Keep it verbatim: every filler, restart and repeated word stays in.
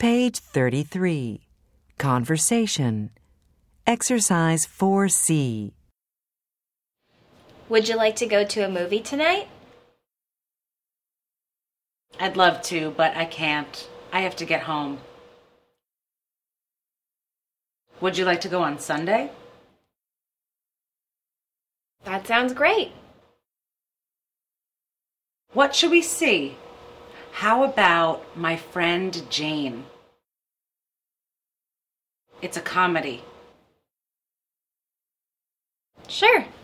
Page thirty-three. Conversation. Exercise four C. Would you like to go to a movie tonight? I'd love to, but I can't. I have to get home. Would you like to go on Sunday? That sounds great. What should we see? How about My Friend Jane? It's a comedy. Sure.